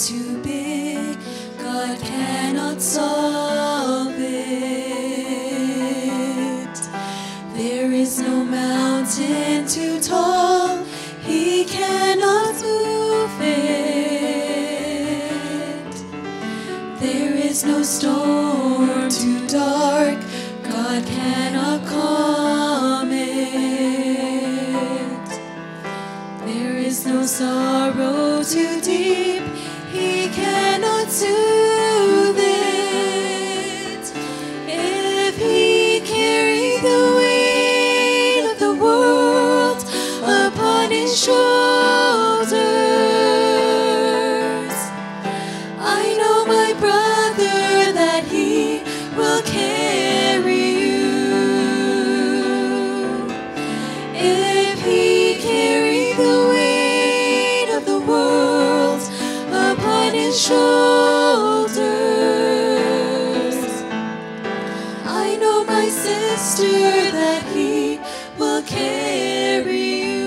too big, God cannot solve it. There is no mountain too tall, He cannot move it. There is no storm too dark, God cannot calm it. There is no sorrow too deep, He cannot soothe it. If He carry the weight of the world upon His shoulders, I know, my brother, that He will carry you. If He carry the weight of the world upon His shoulders, I know, my sister, that He will carry you.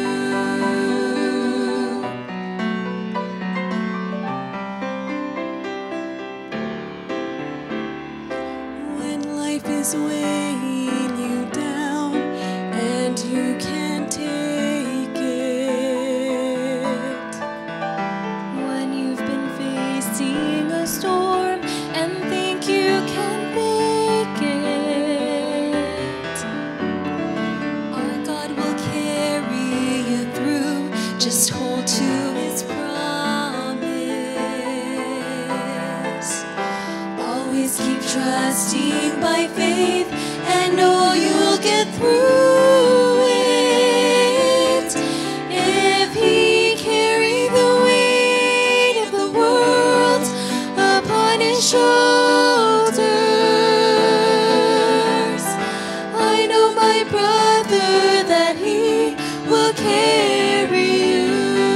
When life is weighing you down and you can't take it, when you've been facing a storm and think you can make it, our God will carry you through. Just hold to His promise. Always keep trusting by faith and know you'll get through it. If He carry the weight of the world upon His shoulders, I know, my brother, that He will carry you.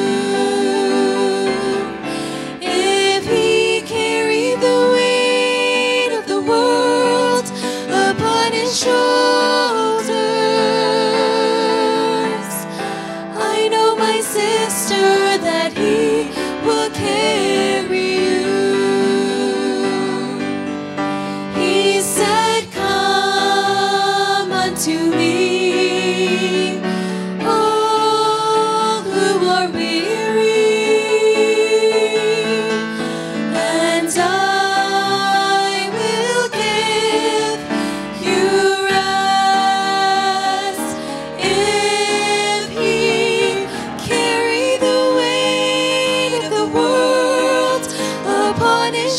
If He carry the weight of the world upon His shoulders, I know, my sister, that He will carry you. He said, come unto me, all who are weary, and I will give you rest. If He carry the weight of the world upon His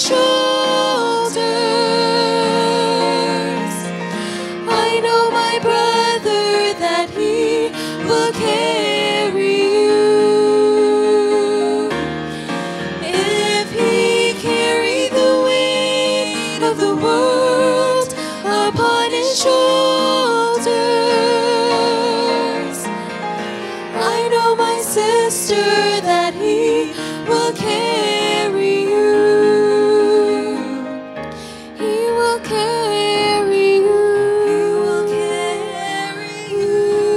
shoulders, I know, my brother, that He will carry you. If He carry the weight of the world upon His shoulders, I know, my sister, that He will carry you. He will carry you. He will carry you.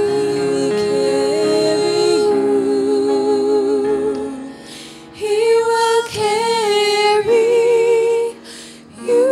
He will carry you.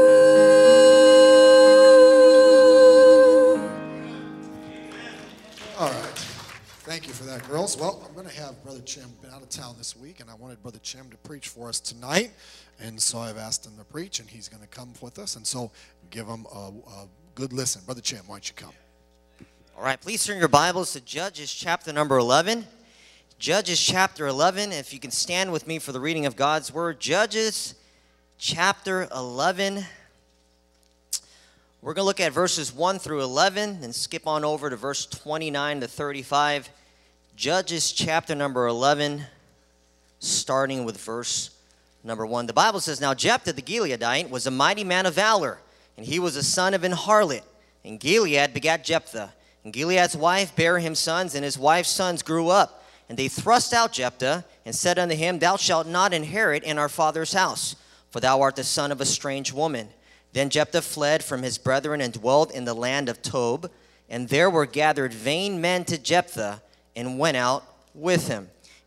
All right. Thank you for that, girls. Well, I'm going to have Brother Chim been out of town this week, and I wanted Brother Chim to preach for us tonight. And so I've asked him to preach, and he's going to come with us. And so give him a good listen. Brother Chim, why don't you come? All right, please turn your Bibles to Judges chapter number 11. Judges chapter 11, if you can stand with me for the reading of God's Word. Judges chapter 11. We're going to look at verses 1 through 11 and skip on over to verse 29 to 35. Judges chapter number 11, starting with verse number 1. The Bible says, Now Jephthah the Gileadite was a mighty man of valor, and he was a son of an harlot. And Gilead begat Jephthah. And Gilead's wife bare him sons, and his wife's sons grew up. And they thrust out Jephthah, and said unto him, Thou shalt not inherit in our father's house, for thou art the son of a strange woman. Then Jephthah fled from his brethren and dwelt in the land of Tob. And there were gathered vain men to Jephthah, and went out with him.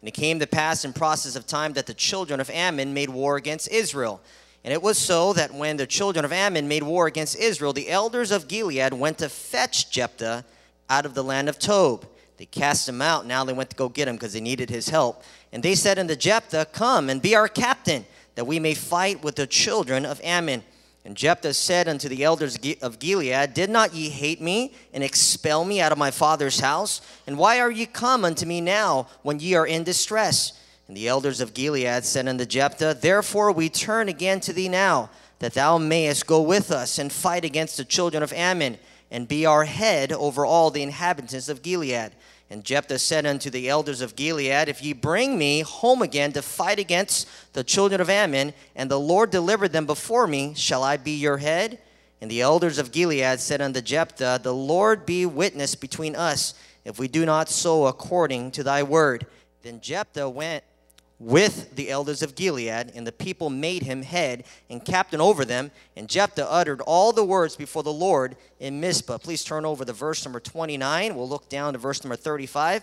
And it came to pass in process of time that the children of Ammon made war against Israel. And it was so that when the children of Ammon made war against Israel, the elders of Gilead went to fetch Jephthah out of the land of Tob. They cast him out. Now they went to go get him because they needed his help. And they said unto Jephthah, Come and be our captain, that we may fight with the children of Ammon. And Jephthah said unto the elders of Gilead, Did not ye hate me and expel me out of my father's house? And why are ye come unto me now when ye are in distress? And the elders of Gilead said unto Jephthah, Therefore we turn again to thee now, that thou mayest go with us and fight against the children of Ammon, and be our head over all the inhabitants of Gilead. And Jephthah said unto the elders of Gilead, If ye bring me home again to fight against the children of Ammon, and the Lord deliver them before me, shall I be your head? And the elders of Gilead said unto Jephthah, The Lord be witness between us, if we do not so according to thy word. Then Jephthah went with the elders of Gilead, and the people made him head and captain over them. And Jephthah uttered all the words before the Lord in Mizpah. Please turn over to verse number 29. We'll look down to verse number 35.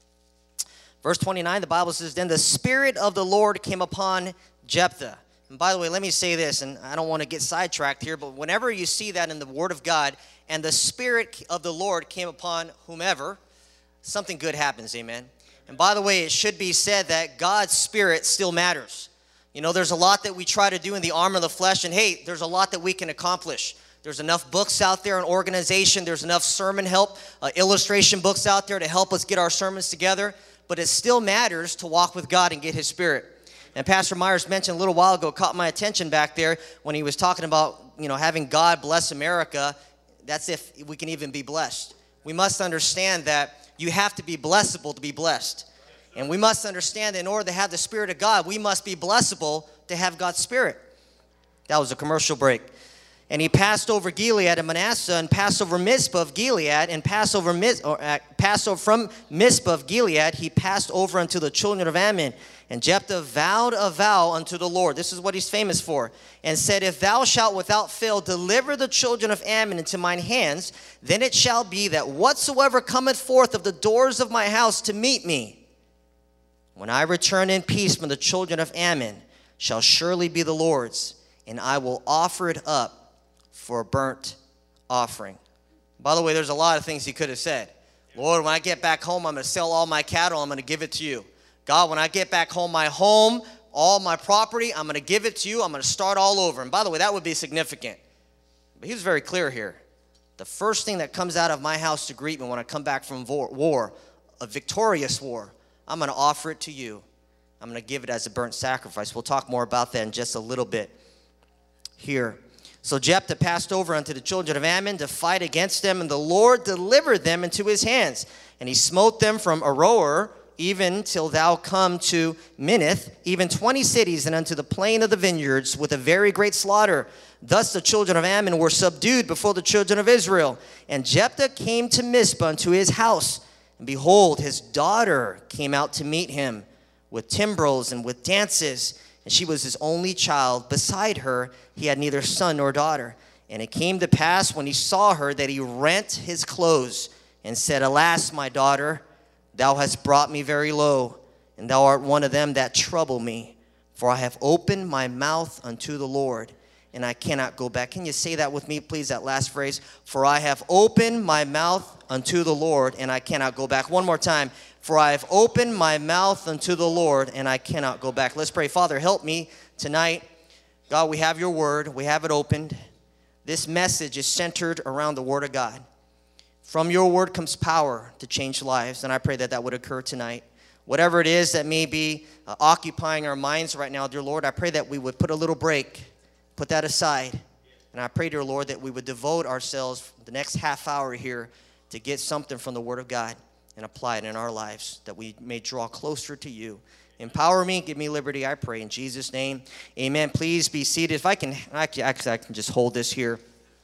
Verse 29, the Bible says, Then the Spirit of the Lord came upon Jephthah. And by the way, let me say this, and I don't want to get sidetracked here, but whenever you see that in the Word of God, and the Spirit of the Lord came upon whomever, something good happens, amen? And by the way, it should be said that God's Spirit still matters. You know, there's a lot that we try to do in the arm of the flesh, and hey, there's a lot that we can accomplish. There's enough books out there, an organization, there's enough sermon help, illustration books out there to help us get our sermons together, but it still matters to walk with God and get His Spirit. And Pastor Myers mentioned a little while ago, caught my attention back there when he was talking about, you know, having God bless America. That's if we can even be blessed. We must understand that you have to be blessable to be blessed. And we must understand that in order to have the Spirit of God, we must be blessable to have God's Spirit. That was a commercial break. And he passed over Gilead and Manasseh, and passed over Mizpah of Gilead, and passed over from Mizpah of Gilead, he passed over unto the children of Ammon. And Jephthah vowed a vow unto the Lord. This is what he's famous for. And said, If thou shalt without fail deliver the children of Ammon into mine hands, then it shall be that whatsoever cometh forth of the doors of my house to meet me, when I return in peace from the children of Ammon, shall surely be the Lord's, and I will offer it up for a burnt offering. By the way, there's a lot of things he could have said. Lord, when I get back home, I'm going to sell all my cattle. I'm going to give it to you. God, when I get back home, my home, all my property, I'm going to give it to you. I'm going to start all over. And by the way, that would be significant. But he was very clear here. The first thing that comes out of my house to greet me when I come back from war, a victorious war, I'm going to offer it to you. I'm going to give it as a burnt sacrifice. We'll talk more about that in just a little bit here. So Jephthah passed over unto the children of Ammon to fight against them, and the Lord delivered them into his hands. And he smote them from Aroer, even till thou come to Minnith, even 20 cities, and unto the plain of the vineyards, with a very great slaughter. Thus the children of Ammon were subdued before the children of Israel. And Jephthah came to Mizpah unto his house, and behold, his daughter came out to meet him with timbrels and with dances. And she was his only child. Beside her, he had neither son nor daughter. And it came to pass, when he saw her, that he rent his clothes and said, Alas, my daughter, thou hast brought me very low, and thou art one of them that trouble me. For I have opened my mouth unto the Lord, and I cannot go back. Can you say that with me, please, that last phrase? For I have opened my mouth unto the Lord, and I cannot go back. One more time. For I have opened my mouth unto the Lord, and I cannot go back. Let's pray. Father, help me tonight. God, we have your word. We have it opened. This message is centered around the word of God. From your word comes power to change lives, and I pray that that would occur tonight. Whatever it is that may be occupying our minds right now, dear Lord, I pray that we would put a little break, put that aside. And I pray, dear Lord, that we would devote ourselves the next half hour here to get something from the word of God and apply it in our lives, that we may draw closer to you. Empower me, give me liberty, I pray in Jesus' name. Amen. Please be seated. If I can, I can just hold this here.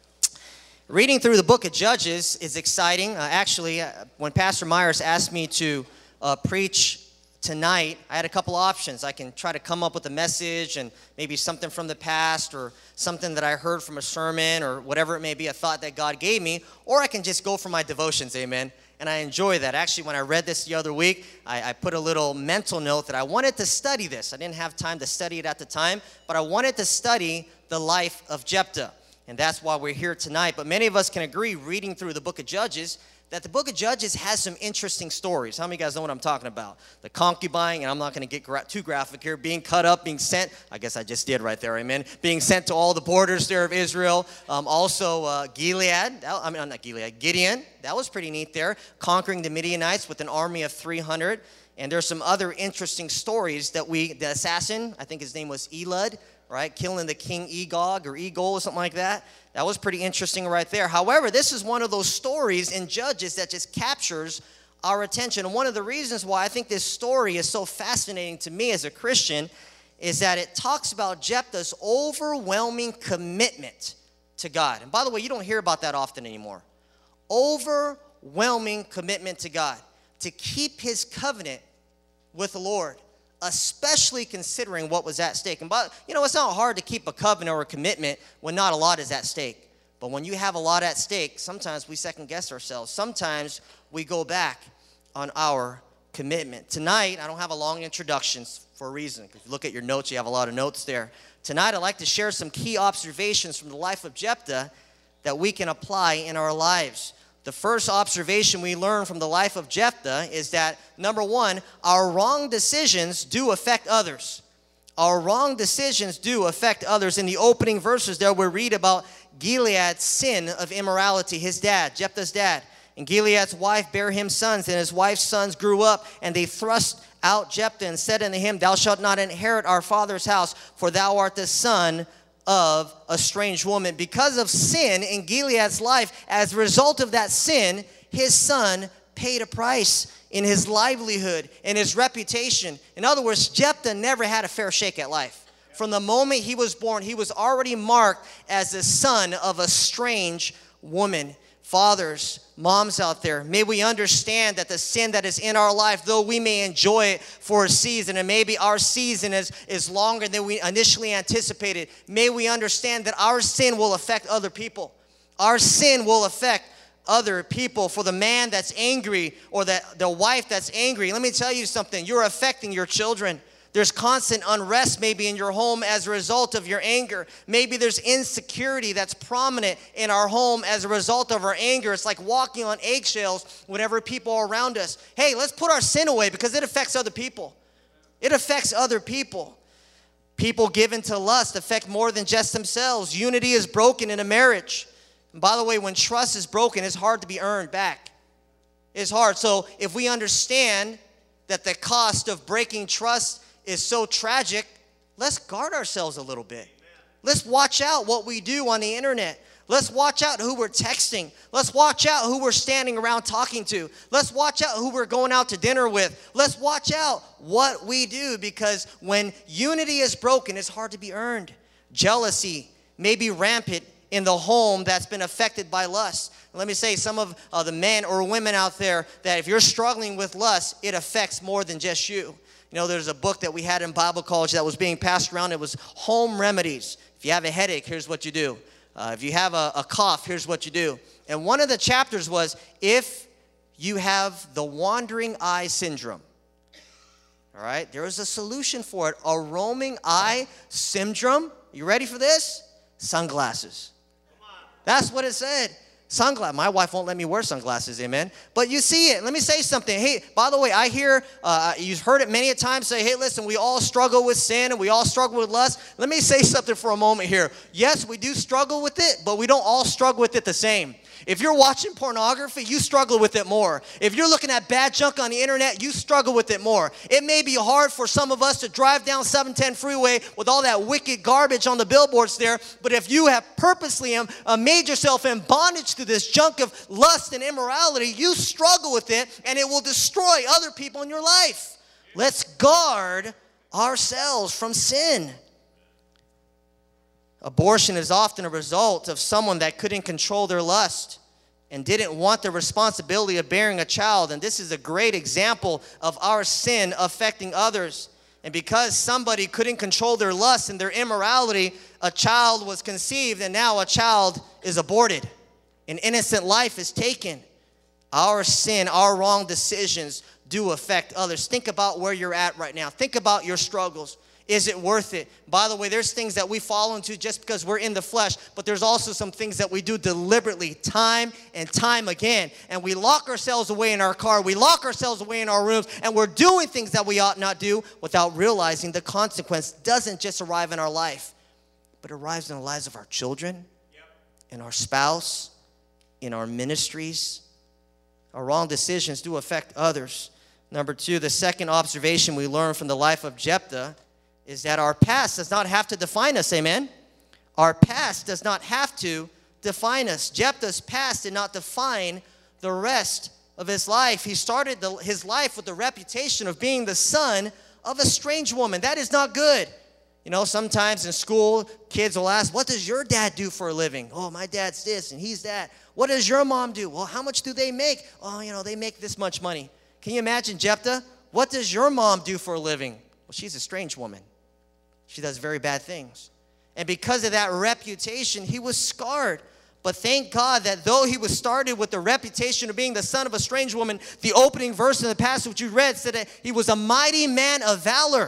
Reading through the book of Judges is exciting. When Pastor Myers asked me to preach tonight, I had a couple options. I can try to come up with a message and maybe something from the past or something that I heard from a sermon or whatever it may be, a thought that God gave me, or I can just go for my devotions, amen. and I enjoy that. Actually, when I read this the other week, I put a little mental note that I wanted to study this. I didn't have time to study it at the time, but I wanted to study the life of Jephthah, and that's why we're here tonight. But many of us can agree, reading through the book of Judges, that the book of Judges has some interesting stories. How many of you guys know what I'm talking about? The concubine, and I'm not going to get too graphic here, being cut up, being sent. I guess I just did right there, amen. Being sent to all the borders there of Israel. Also, Gideon. That was pretty neat there. Conquering the Midianites with an army of 300. And there's some other interesting stories that the assassin, I think his name was Elud, right? Killing the king Egog or Egol or something like that. That was pretty interesting right there. However, this is one of those stories in Judges that just captures our attention. And one of the reasons why I think this story is so fascinating to me as a Christian is that it talks about Jephthah's overwhelming commitment to God. And by the way, you don't hear about that often anymore. Overwhelming commitment to God, to keep his covenant with the Lord, especially considering what was at stake. And it's not hard to keep a covenant or a commitment when not a lot is at stake. But when you have a lot at stake, sometimes we second guess ourselves. Sometimes we go back on our commitment. Tonight, I don't have a long introduction for a reason. If you look at your notes, you have a lot of notes there. Tonight, I'd like to share some key observations from the life of Jephthah that we can apply in our lives. The first observation we learn from the life of Jephthah is that, number one, our wrong decisions do affect others. Our wrong decisions do affect others. In the opening verses there, we read about Gilead's sin of immorality, his dad, Jephthah's dad. And Gilead's wife bare him sons, and his wife's sons grew up, and they thrust out Jephthah and said unto him, Thou shalt not inherit our father's house, for thou art the son of a strange woman. Because of sin in Gilead's life, as a result of that sin, his son paid a price in his livelihood, in his reputation. In other words, Jephthah never had a fair shake at life. From the moment he was born, he was already marked as the son of a strange woman. Fathers, moms out there, may we understand that the sin that is in our life, though we may enjoy it for a season, and maybe our season is longer than we initially anticipated, may we understand that our sin will affect other people. Our sin will affect other people. For the man that's angry or the wife that's angry, let me tell you something, you're affecting your children. There's constant unrest maybe in your home as a result of your anger. Maybe there's insecurity that's prominent in our home as a result of our anger. It's like walking on eggshells whenever people are around us. Hey, let's put our sin away because it affects other people. It affects other people. People given to lust affect more than just themselves. Unity is broken in a marriage. And by the way, when trust is broken, it's hard to be earned back. It's hard. So if we understand that the cost of breaking trust is so tragic, let's guard ourselves a little bit. Let's watch out what we do on the internet. Let's watch out who we're texting. Let's watch out who we're standing around talking to. Let's watch out who we're going out to dinner with. Let's watch out what we do, because when unity is broken, it's hard to be earned. Jealousy may be rampant in the home that's been affected by lust. Let me say, some of the men or women out there, that if you're struggling with lust, it affects more than just you. You know, there's a book that we had in Bible college that was being passed around. It was Home Remedies. If you have a headache, here's what you do. If you have a cough, here's what you do. And one of the chapters was, if you have the wandering eye syndrome. All right, there is a solution for it. A roaming eye syndrome. You ready for this? Sunglasses. That's what it said. Sunglasses. My wife won't let me wear sunglasses, amen. But you see it. Let me say something. Hey, by the way, I hear, you've heard it many a time, say, hey, listen, we all struggle with sin and we all struggle with lust. Let me say something for a moment here. Yes, we do struggle with it, but we don't all struggle with it the same. If you're watching pornography, you struggle with it more. If you're looking at bad junk on the internet, you struggle with it more. It may be hard for some of us to drive down 710 freeway with all that wicked garbage on the billboards there, but if you have purposely made yourself in bondage to this junk of lust and immorality, you struggle with it, and it will destroy other people in your life. Let's guard ourselves from sin. Abortion is often a result of someone that couldn't control their lust and didn't want the responsibility of bearing a child. And this is a great example of our sin affecting others. And because somebody couldn't control their lust and their immorality, a child was conceived, and now a child is aborted. An innocent life is taken. Our sin, our wrong decisions do affect others. Think about where you're at right now. Think about your struggles. Is it worth it? By the way, there's things that we fall into just because we're in the flesh, but there's also some things that we do deliberately time and time again. And we lock ourselves away in our car, we lock ourselves away in our rooms, and we're doing things that we ought not do without realizing the consequence doesn't just arrive in our life, but arrives in the lives of our children, in our spouse, in our ministries. Our wrong decisions do affect others. Number two, the second observation we learn from the life of Jephthah is that our past does not have to define us, amen? Our past does not have to define us. Jephthah's past did not define the rest of his life. He started his life with the reputation of being the son of a strange woman. That is not good. You know, sometimes in school, kids will ask, what does your dad do for a living? Oh, my dad's this and he's that. What does your mom do? Well, how much do they make? Oh, you know, they make this much money. Can you imagine Jephthah? What does your mom do for a living? Well, she's a strange woman. She does very bad things. And because of that reputation, he was scarred. But thank God that though he was started with the reputation of being the son of a strange woman, the opening verse in the passage you read said that he was a mighty man of valor.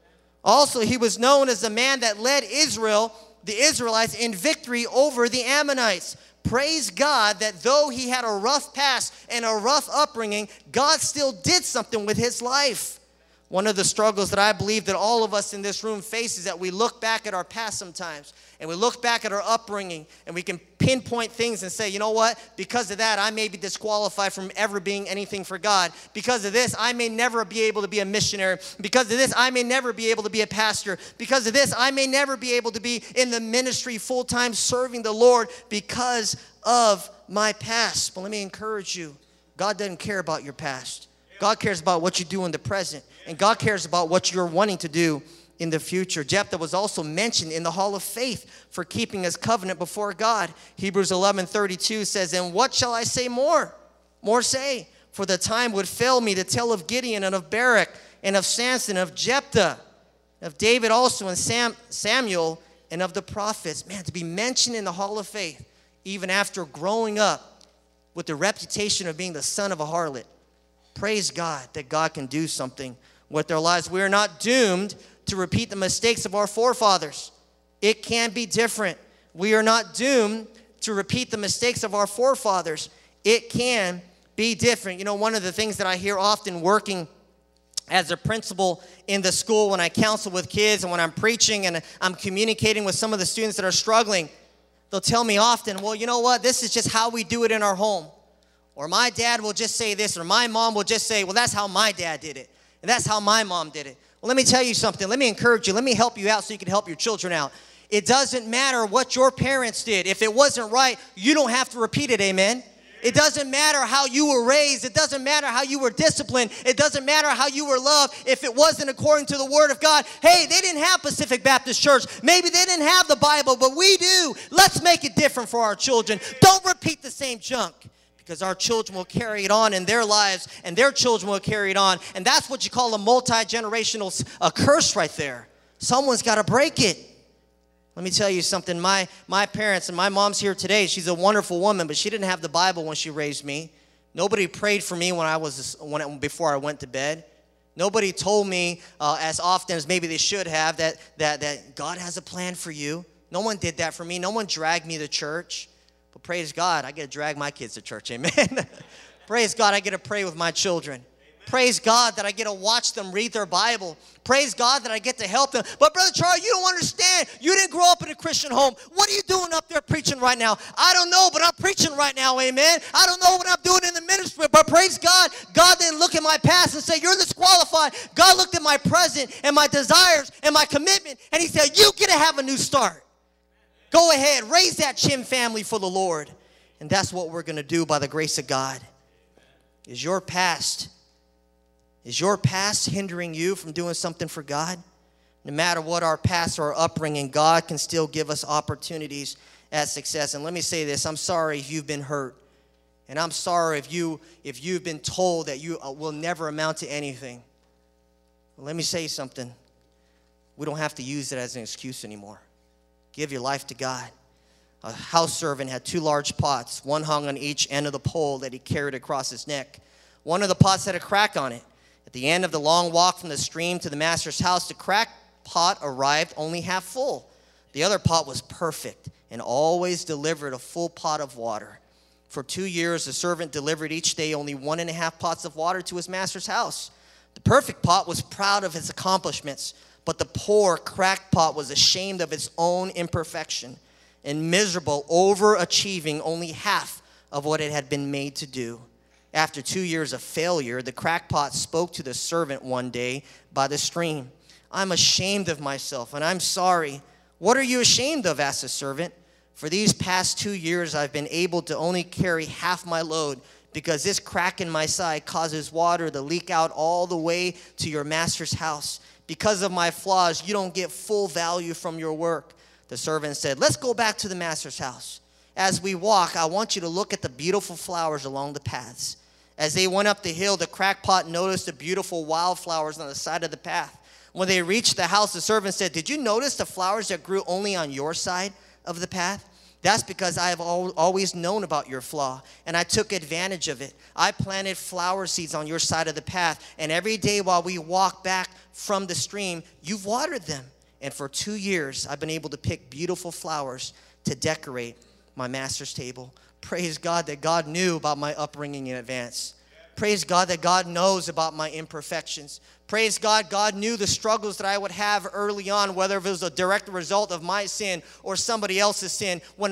Also, he was known as the man that led Israel, the Israelites, in victory over the Ammonites. Praise God that though he had a rough past and a rough upbringing, God still did something with his life. One of the struggles that I believe that all of us in this room face is that we look back at our past sometimes, and we look back at our upbringing, and we can pinpoint things and say, you know what, because of that, I may be disqualified from ever being anything for God. Because of this, I may never be able to be a missionary. Because of this, I may never be able to be a pastor. Because of this, I may never be able to be in the ministry full-time serving the Lord because of my past. But let me encourage you, God doesn't care about your past. God cares about what you do in the present. And God cares about what you're wanting to do in the future. Jephthah was also mentioned in the Hall of Faith for keeping his covenant before God. Hebrews 11:32 says, and what shall I say more? More say, for the time would fail me to tell of Gideon and of Barak and of Samson, of Jephthah, of David also and Samuel and of the prophets. Man, to be mentioned in the Hall of Faith, even after growing up with the reputation of being the son of a harlot. Praise God that God can do something with their lives. We are not doomed to repeat the mistakes of our forefathers. It can be different. We are not doomed to repeat the mistakes of our forefathers. It can be different. You know, one of the things that I hear often working as a principal in the school when I counsel with kids and when I'm preaching and I'm communicating with some of the students that are struggling, they'll tell me often, well, you know what, this is just how we do it in our home. Or my dad will just say this, or my mom will just say, well, that's how my dad did it. And that's how my mom did it. Well, let me tell you something. Let me encourage you. Let me help you out so you can help your children out. It doesn't matter what your parents did. If it wasn't right, you don't have to repeat it, amen? It doesn't matter how you were raised. It doesn't matter how you were disciplined. It doesn't matter how you were loved. If it wasn't according to the Word of God, hey, they didn't have Pacific Baptist Church. Maybe they didn't have the Bible, but we do. Let's make it different for our children. Don't repeat the same junk. Because our children will carry it on in their lives, and their children will carry it on. And that's what you call a multi-generational curse right there. Someone's got to break it. Let me tell you something. My parents, and my mom's here today. She's a wonderful woman, but she didn't have the Bible when she raised me. Nobody prayed for me before I went to bed. Nobody told me as often as maybe they should have that God has a plan for you. No one did that for me. No one dragged me to church. But praise God, I get to drag my kids to church, amen. Praise God, I get to pray with my children. Amen. Praise God that I get to watch them read their Bible. Praise God that I get to help them. But Brother Charlie, you don't understand. You didn't grow up in a Christian home. What are you doing up there preaching right now? I don't know, but I'm preaching right now, amen. I don't know what I'm doing in the ministry, but praise God, God didn't look at my past and say, you're disqualified. God looked at my present and my desires and my commitment, and he said, you get to have a new start. Go ahead, raise that Chim family for the Lord. And that's what we're going to do by the grace of God. Is your past hindering you from doing something for God? No matter what our past or our upbringing, God can still give us opportunities at success. And let me say this, I'm sorry if you've been hurt. And I'm sorry if you've been told that you will never amount to anything. Well, let me say something. We don't have to use it as an excuse anymore. Give your life to God. A house servant had 2 large pots. One hung on each end of the pole that he carried across his neck. One of the pots had a crack on it. At the end of the long walk from the stream to the master's house, the cracked pot arrived only half full. The other pot was perfect and always delivered a full pot of water. For 2 years, the servant delivered each day only 1.5 pots of water to his master's house. The perfect pot was proud of his accomplishments, but the poor, cracked pot was ashamed of its own imperfection and miserable, overachieving only half of what it had been made to do. After 2 years of failure, the cracked pot spoke to the servant one day by the stream. "I'm ashamed of myself, and I'm sorry." "What are you ashamed of?" asked the servant. "For these past 2 years, I've been able to only carry half my load because this crack in my side causes water to leak out all the way to your master's house. Because of my flaws, you don't get full value from your work." The servant said, "Let's go back to the master's house. As we walk, I want you to look at the beautiful flowers along the paths." As they went up the hill, the crackpot noticed the beautiful wildflowers on the side of the path. When they reached the house, the servant said, "Did you notice the flowers that grew only on your side of the path? That's because I have always known about your flaw, and I took advantage of it. I planted flower seeds on your side of the path, and every day while we walk back from the stream, you've watered them. And for 2 years, I've been able to pick beautiful flowers to decorate my master's table." Praise God that God knew about my upbringing in advance. Praise God that God knows about my imperfections. Praise God, God knew the struggles that I would have early on, whether it was a direct result of my sin or somebody else's sin. When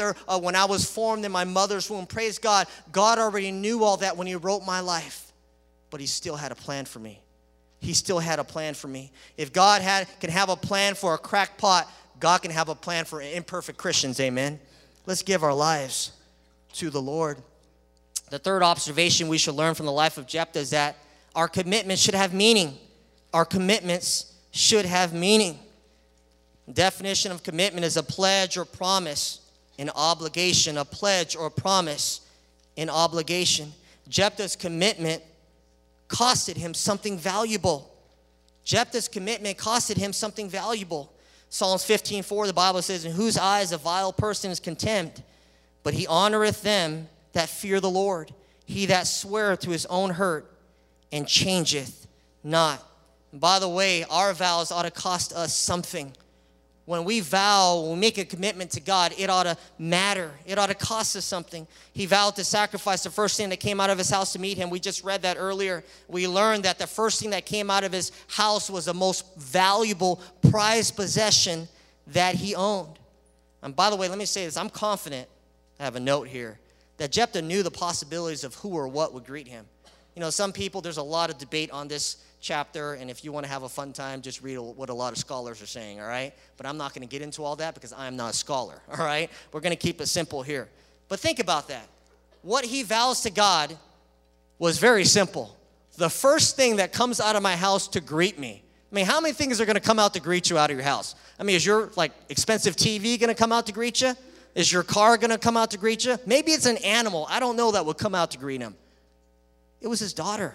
I was formed in my mother's womb, praise God, God already knew all that when He wrote my life. But He still had a plan for me. He still had a plan for me. If God can have a plan for a cracked pot, God can have a plan for imperfect Christians, amen? Let's give our lives to the Lord. The third observation we should learn from the life of Jephthah is that our commitment should have meaning. Our commitments should have meaning. The definition of commitment is a pledge or promise, an obligation, a pledge or promise, an obligation. Jephthah's commitment costed him something valuable. Jephthah's commitment costed him something valuable. Psalms 15:4, the Bible says, "In whose eyes a vile person is contemned, but he honoreth them that fear the Lord. He that sweareth to his own hurt and changeth not." And by the way, our vows ought to cost us something. When we vow, when we make a commitment to God, it ought to matter. It ought to cost us something. He vowed to sacrifice the first thing that came out of his house to meet him. We just read that earlier. We learned that the first thing that came out of his house was the most valuable, prized possession that he owned. And by the way, let me say this. I'm confident, I have a note here, that Jephthah knew the possibilities of who or what would greet him. You know, some people, there's a lot of debate on this chapter, and if you want to have a fun time, just read what a lot of scholars are saying, all right? But I'm not going to get into all that because I'm not a scholar, all right? We're going to keep it simple here. But think about that. What he vows to God was very simple. The first thing that comes out of my house to greet me. I mean, how many things are going to come out to greet you out of your house? I mean, is your, expensive TV going to come out to greet you? Is your car going to come out to greet you? Maybe it's an animal, I don't know, that would come out to greet him. It was his daughter.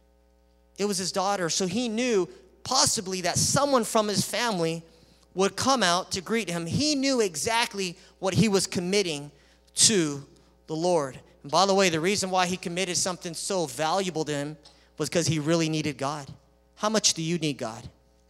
It was his daughter. So he knew possibly that someone from his family would come out to greet him. He knew exactly what he was committing to the Lord. And by the way, the reason why he committed something so valuable to him was because he really needed God. How much do you need God?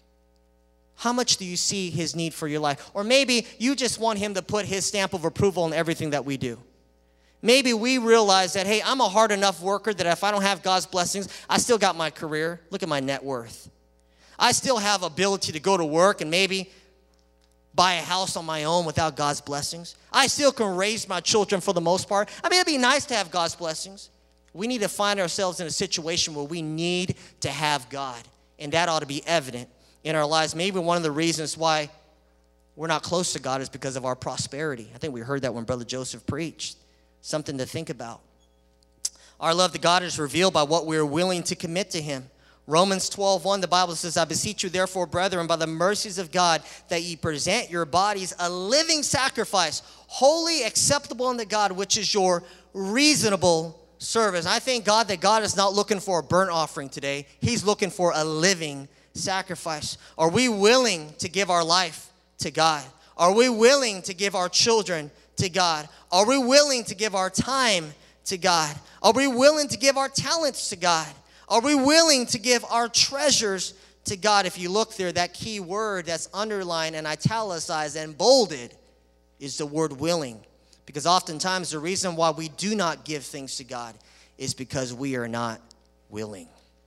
How much do you see his need for your life? Or maybe you just want him to put his stamp of approval on everything that we do. Maybe we realize that, hey, I'm a hard enough worker that if I don't have God's blessings, I still got my career. Look at my net worth. I still have ability to go to work and maybe buy a house on my own without God's blessings. I still can raise my children for the most part. I mean, it'd be nice to have God's blessings. We need to find ourselves in a situation where we need to have God. And that ought to be evident in our lives. Maybe one of the reasons why we're not close to God is because of our prosperity. I think we heard that when Brother Joseph preached. Something to think about. Our love to God is revealed by what we're willing to commit to him. Romans 12:1, the Bible says, "I beseech you therefore, brethren, by the mercies of God, that ye present your bodies a living sacrifice, holy, acceptable unto God, which is your reasonable service." I thank God that God is not looking for a burnt offering today. He's looking for a living sacrifice. Are we willing to give our life to God? Are we willing to give our children to God? Are we willing to give our time to God? Are we willing to give our talents to God? Are we willing to give our treasures to God? If you look there, that key word that's underlined and italicized and bolded is the word willing. Because oftentimes the reason why we do not give things to God is because we are not willing.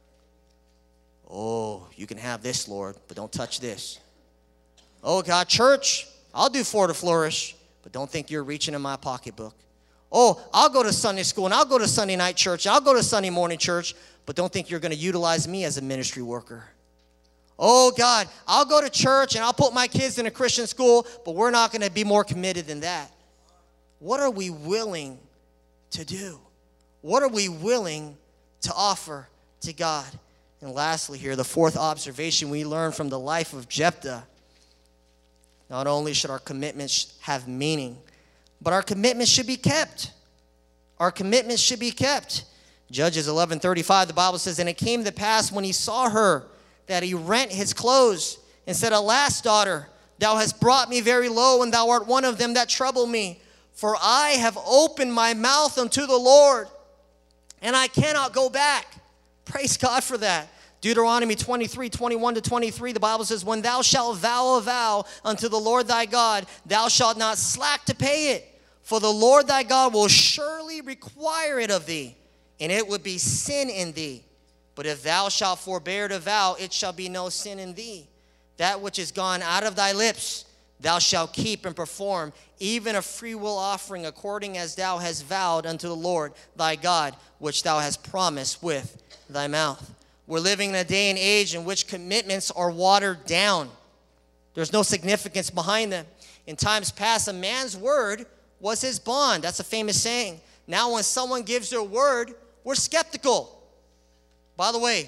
Oh, you can have this, Lord, but don't touch this. Oh, God, church, I'll do For to Flourish, but don't think you're reaching in my pocketbook. Oh, I'll go to Sunday school, and I'll go to Sunday night church, I'll go to Sunday morning church, but don't think you're going to utilize me as a ministry worker. Oh, God, I'll go to church, and I'll put my kids in a Christian school, but we're not going to be more committed than that. What are we willing to do? What are we willing to offer to God? And lastly here, the fourth observation we learn from the life of Jephthah. Not only should our commitments have meaning, but our commitments should be kept. Our commitments should be kept. Judges 11:35, the Bible says, and it came to pass when he saw her that he rent his clothes and said, alas, daughter, thou hast brought me very low, and thou art one of them that trouble me. For I have opened my mouth unto the Lord, and I cannot go back. Praise God for that. Deuteronomy 23:21-23, the Bible says, when thou shalt vow a vow unto the Lord thy God, thou shalt not slack to pay it. For the Lord thy God will surely require it of thee, and it would be sin in thee. But if thou shalt forbear to vow, it shall be no sin in thee. That which is gone out of thy lips, thou shalt keep and perform, even a freewill offering, according as thou hast vowed unto the Lord thy God, which thou hast promised with thy mouth. We're living in a day and age in which commitments are watered down. There's no significance behind them. In times past, a man's word was his bond. That's a famous saying. Now when someone gives their word, we're skeptical. By the way,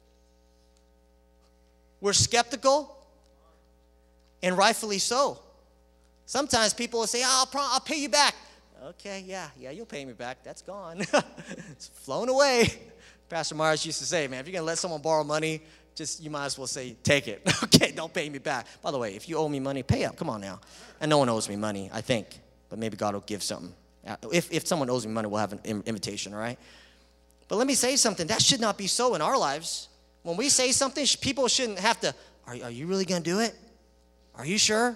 we're skeptical, and rightfully so. Sometimes people will say, I'll pay you back. Okay, yeah, you'll pay me back. That's gone. It's flown away. Pastor Myers used to say, man, if you're going to let someone borrow money, you might as well say, take it. Okay, don't pay me back. By the way, if you owe me money, pay up. Come on now. And no one owes me money, I think. But maybe God will give something. If someone owes me money, we'll have an invitation, all right? But let me say something. That should not be so in our lives. When we say something, people shouldn't have to, are you really going to do it? Are you sure?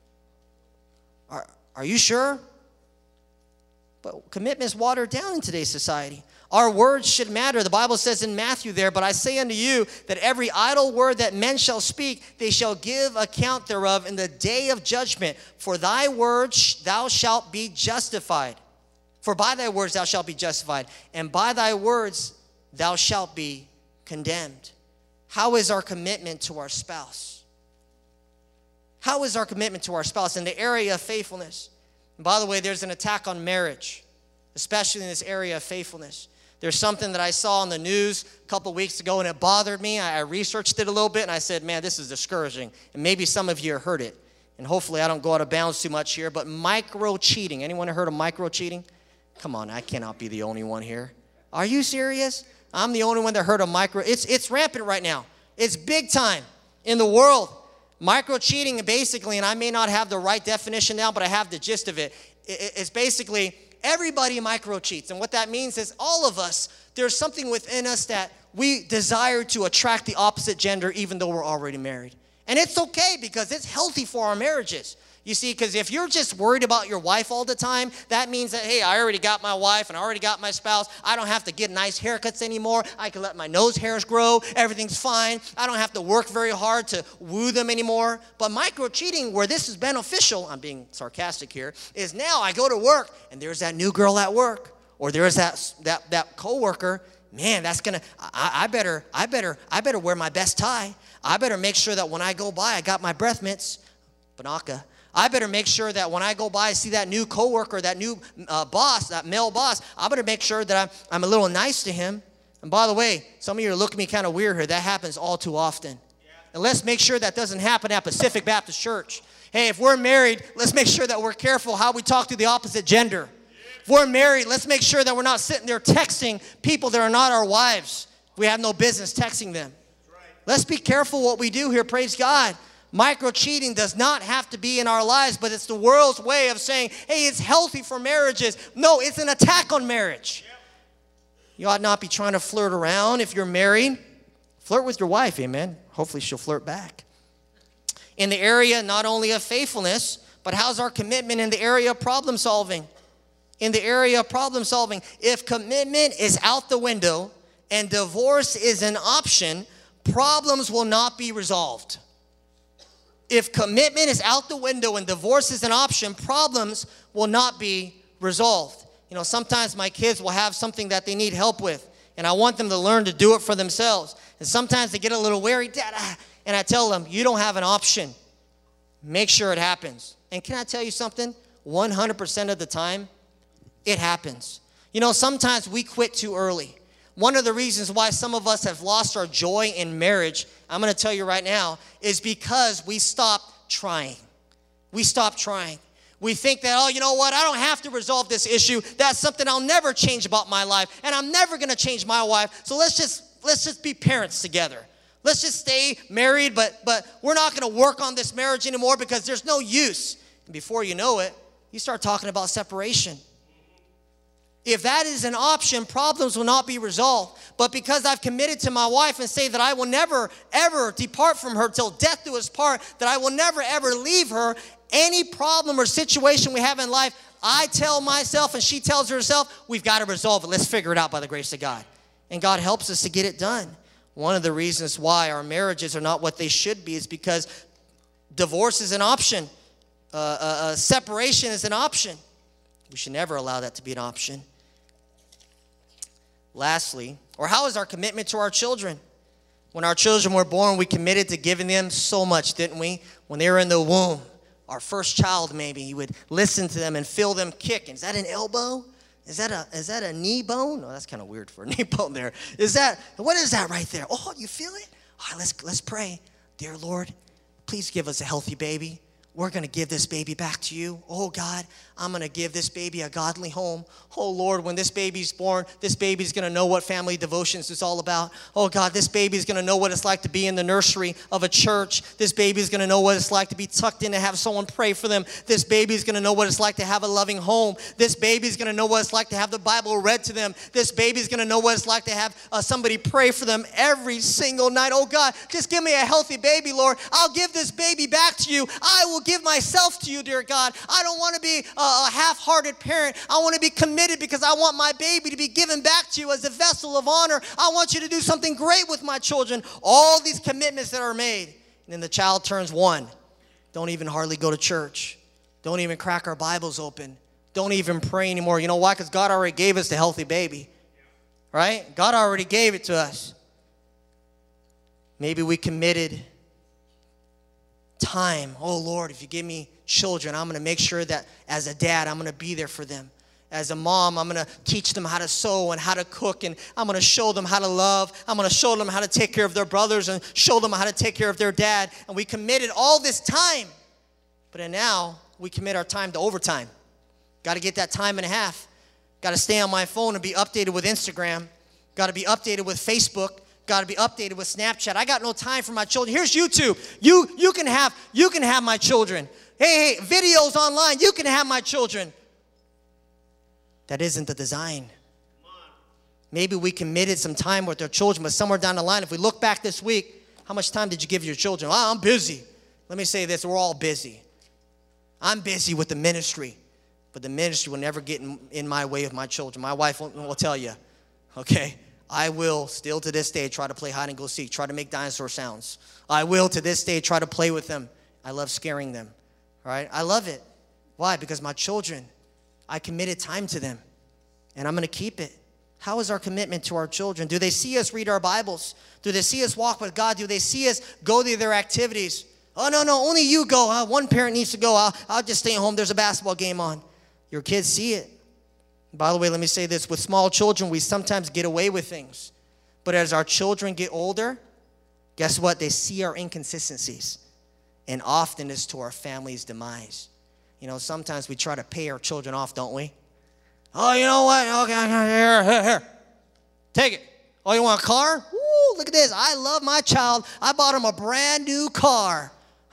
Are you sure? But commitment is watered down in today's society. Our words should matter. The Bible says in Matthew there, but I say unto you that every idle word that men shall speak, they shall give account thereof in the day of judgment. For thy words thou shalt be justified. For by thy words thou shalt be justified, and by thy words thou shalt be condemned. How is our commitment to our spouse? How is our commitment to our spouse in the area of faithfulness? And by the way, there's an attack on marriage, especially in this area of faithfulness. There's something that I saw on the news a couple weeks ago, and it bothered me. I researched it a little bit, and I said, man, this is discouraging. And maybe some of you heard it. And hopefully I don't go out of bounds too much here, but micro-cheating. Anyone heard of micro-cheating? Come on, I cannot be the only one here. Are you serious? I'm the only one that heard of micro. It's rampant right now. It's big time in the world. Micro-cheating basically, and I may not have the right definition now, but I have the gist of it. It's basically everybody micro-cheats. And what that means is all of us, there's something within us that we desire to attract the opposite gender even though we're already married. And it's okay because it's healthy for our marriages. You see, because if you're just worried about your wife all the time, that means that, hey, I already got my wife and I already got my spouse. I don't have to get nice haircuts anymore. I can let my nose hairs grow. Everything's fine. I don't have to work very hard to woo them anymore. But micro-cheating, where this is beneficial, I'm being sarcastic here, is now I go to work and there's that new girl at work, or there's that coworker. Man, that's gonna. I better wear my best tie. I better make sure that when I go by, I got my breath mints, Banaka. I better make sure that when I go by, I see that new coworker, that new boss, that male boss, I better make sure that I'm a little nice to him. And by the way, some of you are looking at me kind of weird here. That happens all too often. Yeah. And let's make sure that doesn't happen at Pacific Baptist Church. Hey, if we're married, let's make sure that we're careful how we talk to the opposite gender. If we're married, let's make sure that we're not sitting there texting people that are not our wives. We have no business texting them. Let's be careful what we do here, praise God. Micro-cheating does not have to be in our lives, but it's the world's way of saying, hey, it's healthy for marriages. No, it's an attack on marriage. You ought not be trying to flirt around if you're married. Flirt with your wife, amen. Hopefully she'll flirt back. In the area not only of faithfulness, but how's our commitment in the area of problem solving? In the area of problem solving, if commitment is out the window and divorce is an option, problems will not be resolved. If commitment is out the window and divorce is an option, problems will not be resolved. You know, sometimes my kids will have something that they need help with, and I want them to learn to do it for themselves. And sometimes they get a little wary, Dad, and I tell them, you don't have an option. Make sure it happens. And can I tell you something? 100% of the time, it happens. You know, sometimes we quit too early. One of the reasons why some of us have lost our joy in marriage, I'm going to tell you right now, is because we stopped trying. We stopped trying. We think that, oh, you know what? I don't have to resolve this issue. That's something I'll never change about my life, and I'm never going to change my wife. So let's just be parents together. Let's just stay married, but we're not going to work on this marriage anymore because there's no use. And before you know it, you start talking about separation. If that is an option, problems will not be resolved. But because I've committed to my wife and say that I will never, ever depart from her till death do us part, that I will never, ever leave her, any problem or situation we have in life, I tell myself and she tells herself, we've got to resolve it. Let's figure it out by the grace of God. And God helps us to get it done. One of the reasons why our marriages are not what they should be is because divorce is an option. Separation is an option. We should never allow that to be an option. Lastly, or how is our commitment to our children? When our children were born, we committed to giving them so much, didn't we? When they were in the womb, our first child maybe, you would listen to them and feel them kick. Is that an elbow? Is that a knee bone? Oh, that's kind of weird for a knee bone there. What is that right there? Oh, you feel it? All right, let's pray. Dear Lord, please give us a healthy baby. We're going to give this baby back to you. Oh, God, I'm going to give this baby a godly home. Oh, Lord, when this baby's born, this baby's going to know what family devotions is all about. Oh, God, this baby's going to know what it's like to be in the nursery of a church. This baby's going to know what it's like to be tucked in and have someone pray for them. This baby's going to know what it's like to have a loving home. This baby's going to know what it's like to have the Bible read to them. This baby's going to know what it's like to have somebody pray for them every single night. Oh, God, just give me a healthy baby, Lord. I'll give this baby back to you. I will give myself to you, dear God. I don't want to be a half-hearted parent. I want to be committed because I want my baby to be given back to you as a vessel of honor. I want you to do something great with my children. All these commitments that are made. And then the child turns 1. Don't even hardly go to church. Don't even crack our Bibles open. Don't even pray anymore. You know why? Because God already gave us the healthy baby. Right? God already gave it to us. Maybe we committed time. Oh, Lord, if you give me children, I'm going to make sure that as a dad, I'm going to be there for them. As a mom, I'm going to teach them how to sew and how to cook, and I'm going to show them how to love. I'm going to show them how to take care of their brothers and show them how to take care of their dad. And we committed all this time. But then now we commit our time to overtime. Got to get that time and a half. Got to stay on my phone and be updated with Instagram. Got to be updated with Facebook. Got to be updated with Snapchat. I got no time for my children. Here's YouTube. You can have my children. Hey, videos online. You can have my children. That isn't the design. Maybe we committed some time with our children, but somewhere down the line, if we look back this week, how much time did you give your children? Oh, I'm busy. Let me say this. We're all busy. I'm busy with the ministry, but the ministry will never get in my way of my children. My wife will tell you, okay? I will still to this day try to play hide and go seek, try to make dinosaur sounds. I will to this day try to play with them. I love scaring them, all right? I love it. Why? Because my children, I committed time to them, and I'm going to keep it. How is our commitment to our children? Do they see us read our Bibles? Do they see us walk with God? Do they see us go to their activities? Oh, no, only you go. One parent needs to go. I'll just stay home. There's a basketball game on. Your kids see it. By the way, let me say this. With small children, we sometimes get away with things. But as our children get older, guess what? They see our inconsistencies. And often it's to our family's demise. You know, sometimes we try to pay our children off, don't we? Oh, you know what? Okay, here. Take it. Oh, you want a car? Ooh, look at this. I love my child. I bought him a brand new car.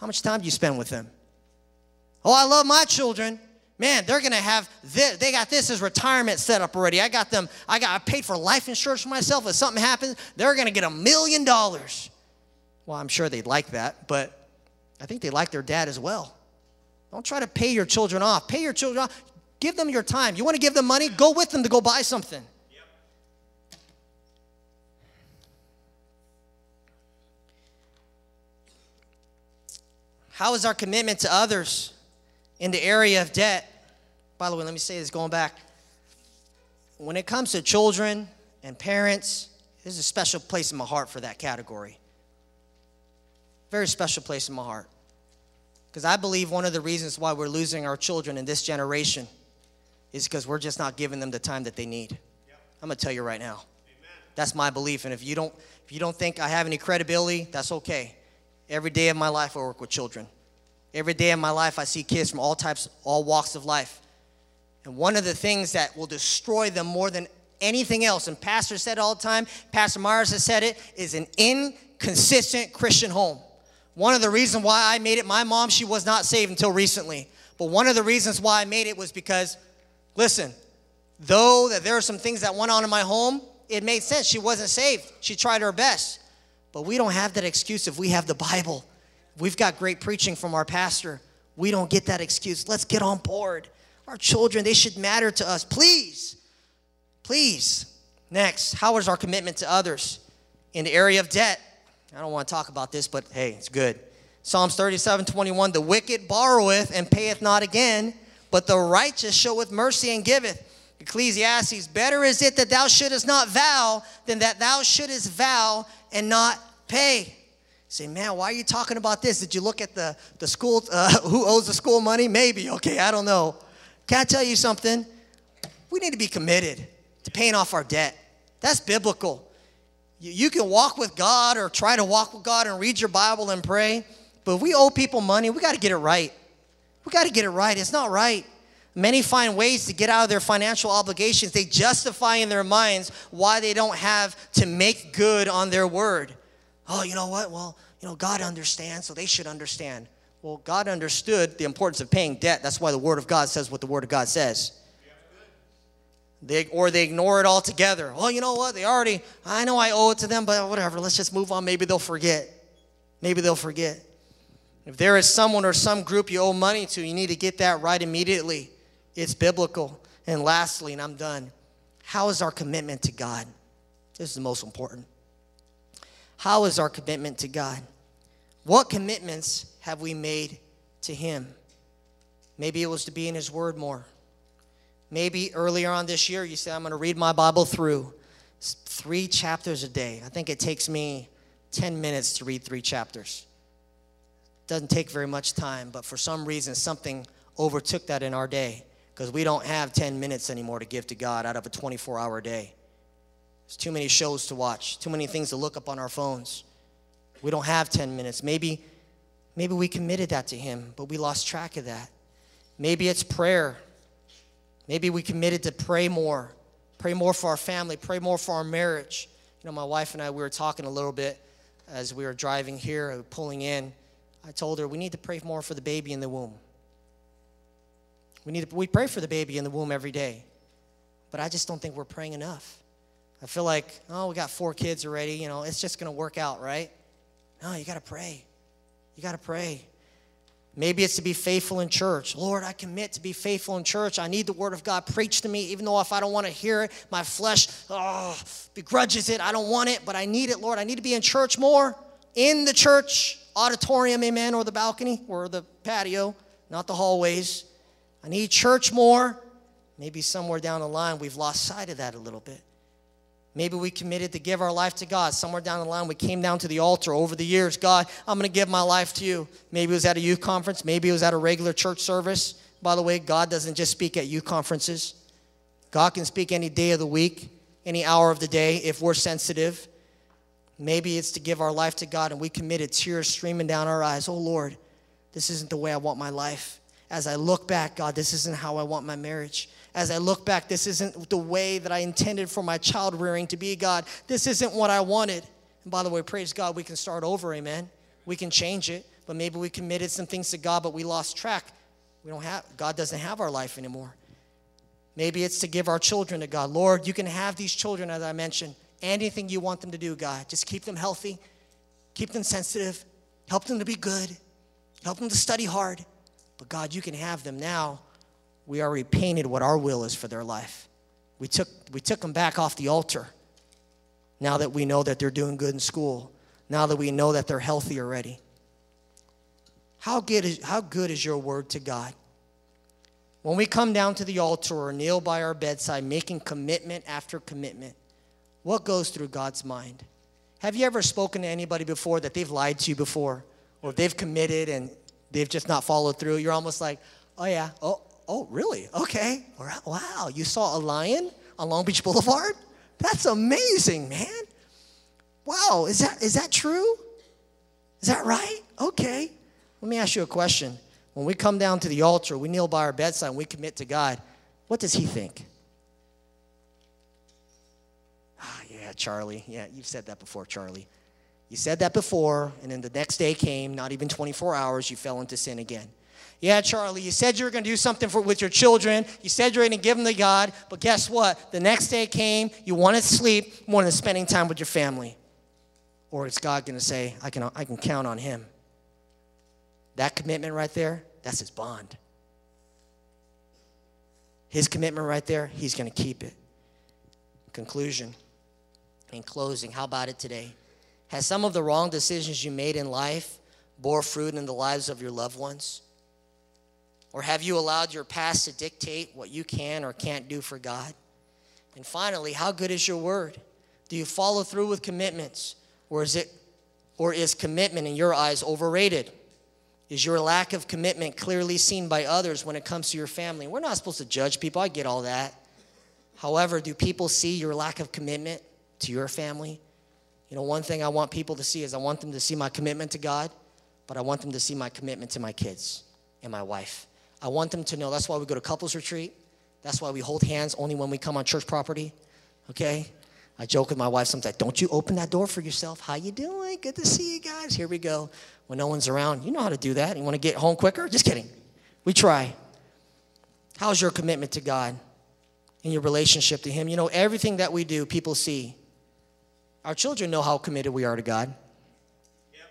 How much time do you spend with them? Oh, I love my children. Man, they're going to have this. They got this as retirement set up already. I paid for life insurance for myself. If something happens, they're going to get $1 million. Well, I'm sure they'd like that, but I think they like their dad as well. Don't try to pay your children off. Pay your children off. Give them your time. You want to give them money? Go with them to go buy something. How is our commitment to others in the area of debt? By the way, let me say this going back. When it comes to children and parents, there's a special place in my heart for that category. Very special place in my heart. Because I believe one of the reasons why we're losing our children in this generation is because we're just not giving them the time that they need. I'm going to tell you right now. Amen. That's my belief. And if you don't think I have any credibility, that's okay. Every day of my life I work with children. Every day of my life I see kids from all types, all walks of life. And one of the things that will destroy them more than anything else, and Pastor said it all the time, Pastor Myers has said it, is an inconsistent Christian home. One of the reasons why I made it, my mom, she was not saved until recently. But one of the reasons why I made it was because, listen, though that there are some things that went on in my home, it made sense. She wasn't saved. She tried her best. But we don't have that excuse if we have the Bible. We've got great preaching from our pastor. We don't get that excuse. Let's get on board. Our children, they should matter to us. Please. Please. Next, how is our commitment to others in the area of debt? I don't want to talk about this, but hey, it's good. Psalms 37:21, the wicked borroweth and payeth not again, but the righteous showeth mercy and giveth. Ecclesiastes, better is it that thou shouldest not vow than that thou shouldest vow and not pay. You say, man, why are you talking about this? Did you look at the school, who owes the school money? Maybe, okay, I don't know. Can I tell you something? We need to be committed to paying off our debt. That's biblical. You can walk with God or try to walk with God and read your Bible and pray, but if we owe people money, we got to get it right. We got to get it right. It's not right. Many find ways to get out of their financial obligations. They justify in their minds why they don't have to make good on their word. Oh, you know what? Well, God understands, so they should understand. Well, God understood the importance of paying debt. That's why the Word of God says what the Word of God says. They ignore it altogether. Oh, you know what? I know I owe it to them, but whatever. Let's just move on. Maybe they'll forget. Maybe they'll forget. If there is someone or some group you owe money to, you need to get that right immediately. It's biblical. And lastly, and I'm done, how is our commitment to God? This is the most important. How is our commitment to God? What commitments have we made to Him? Maybe it was to be in His Word more. Maybe earlier on this year, you said, I'm going to read my Bible through 3 chapters a day. I think it takes me 10 minutes to read 3 chapters. Doesn't take very much time, but for some reason, something overtook that in our day because we don't have 10 minutes anymore to give to God out of a 24-hour day. There's too many shows to watch, too many things to look up on our phones. We don't have 10 minutes. Maybe we committed that to Him, but we lost track of that. Maybe it's prayer. Maybe we committed to pray more for our family, pray more for our marriage. My wife and I, we were talking a little bit as we were driving here, pulling in. I told her we need to pray more for the baby in the womb. We pray for the baby in the womb every day, but I just don't think we're praying enough. I feel like, we got 4 kids already, it's just going to work out, right? No, you got to pray. You got to pray. Maybe it's to be faithful in church. Lord, I commit to be faithful in church. I need the Word of God preached to me, even though if I don't want to hear it, my flesh begrudges it. I don't want it, but I need it, Lord. I need to be in church more, in the church auditorium, amen, or the balcony, or the patio, not the hallways. I need church more. Maybe somewhere down the line, we've lost sight of that a little bit. Maybe we committed to give our life to God. Somewhere down the line, we came down to the altar over the years. God, I'm going to give my life to you. Maybe it was at a youth conference. Maybe it was at a regular church service. By the way, God doesn't just speak at youth conferences. God can speak any day of the week, any hour of the day, if we're sensitive. Maybe it's to give our life to God, and we committed, tears streaming down our eyes. Oh, Lord, this isn't the way I want my life. As I look back, God, this isn't how I want my marriage. As I look back, this isn't the way that I intended for my child rearing to be, God. This isn't what I wanted. And by the way, praise God, we can start over, amen. We can change it. but maybe we committed some things to God, but we lost track. God doesn't have our life anymore. Maybe it's to give our children to God. Lord, you can have these children, as I mentioned. Anything you want them to do, God. Just keep them healthy. Keep them sensitive. Help them to be good. Help them to study hard. But God, you can have them now. We already painted what our will is for their life. We took them back off the altar. Now that we know that they're doing good in school. Now that we know that they're healthy already. How good is your word to God? When we come down to the altar or kneel by our bedside, making commitment after commitment, what goes through God's mind? Have you ever spoken to anybody before that they've lied to you before? Or they've committed and they've just not followed through? You're almost like, oh yeah, oh really? Okay. All right. Wow, you saw a lion on Long Beach Boulevard? That's amazing, man. Wow, is that true? Is that right? Okay. Let me ask you a question. When we come down to the altar, we kneel by our bedside and we commit to God, what does he think? Yeah, Charlie. Yeah, you've said that before, Charlie. You said that before, and then the next day came, not even 24 hours, you fell into sin again. Yeah, Charlie, you said you were going to do something with your children. You said you were going to give them to God, but guess what? The next day came, you wanted to sleep more than spending time with your family. Or is God going to say, I can count on him? That commitment right there, that's his bond. His commitment right there, he's going to keep it. Conclusion. In closing, how about it today? Has some of the wrong decisions you made in life bore fruit in the lives of your loved ones? Or have you allowed your past to dictate what you can or can't do for God? And finally, how good is your word? Do you follow through with commitments? Or is commitment in your eyes overrated? Is your lack of commitment clearly seen by others when it comes to your family? We're not supposed to judge people. I get all that. However, do people see your lack of commitment to your family? You know, one thing I want people to see is I want them to see my commitment to God, but I want them to see my commitment to my kids and my wife. I want them to know that's why we go to couples retreat. That's why we hold hands only when we come on church property, okay? I joke with my wife sometimes, don't you open that door for yourself. How you doing? Good to see you guys. Here we go. When no one's around, you know how to do that. You want to get home quicker? Just kidding. We try. How's your commitment to God and your relationship to him? You know, everything that we do, people see. Our children know how committed we are to God. Yep.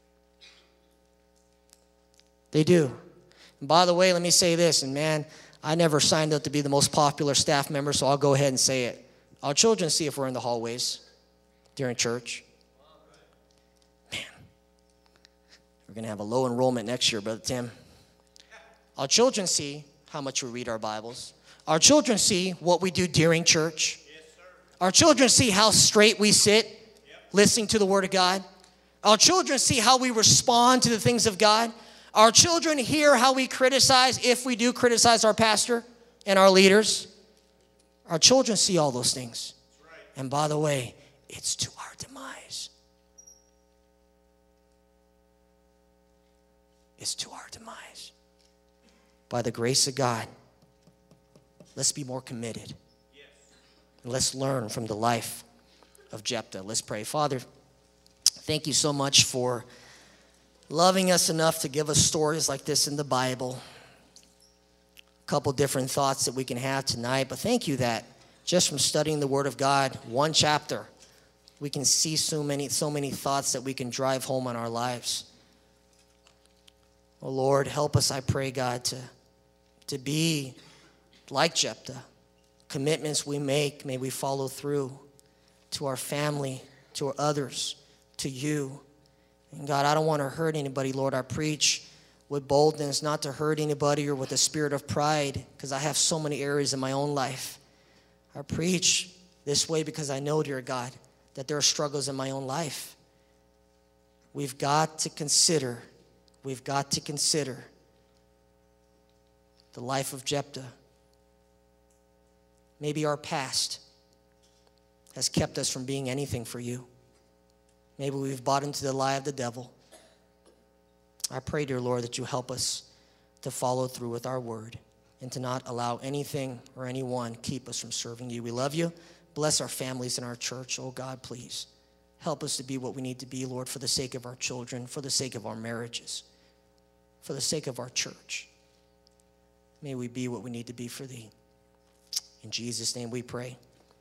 They do. And by the way, let me say this, and man, I never signed up to be the most popular staff member, so I'll go ahead and say it. Our children see if we're in the hallways during church. Man, we're going to have a low enrollment next year, Brother Tim. Our children see how much we read our Bibles. Our children see what we do during church. Our children see how straight we sit, listening to the Word of God. Our children see how we respond to the things of God. Our children hear how we criticize, if we do criticize our pastor and our leaders. Our children see all those things. And by the way, it's to our demise. It's to our demise. By the grace of God, let's be more committed. And let's learn from the life of Jephthah. Let's pray. Father, thank you so much for loving us enough to give us stories like this in the Bible. A couple different thoughts that we can have tonight, but thank you that just from studying the Word of God, one chapter, we can see so many thoughts that we can drive home on our lives. Oh Lord, help us, I pray, God, to be like Jephthah. Commitments we make, may we follow through to our family, to our others, to you. And God, I don't want to hurt anybody, Lord. I preach with boldness, not to hurt anybody or with a spirit of pride, because I have so many areas in my own life. I preach this way because I know, dear God, that there are struggles in my own life. We've got to consider the life of Jephthah. Maybe our past has kept us from being anything for you. Maybe we've bought into the lie of the devil. I pray, dear Lord, that you help us to follow through with our word and to not allow anything or anyone keep us from serving you. We love you. Bless our families and our church. Oh God, please. Help us to be what we need to be, Lord, for the sake of our children, for the sake of our marriages, for the sake of our church. May we be what we need to be for thee. In Jesus' name we pray.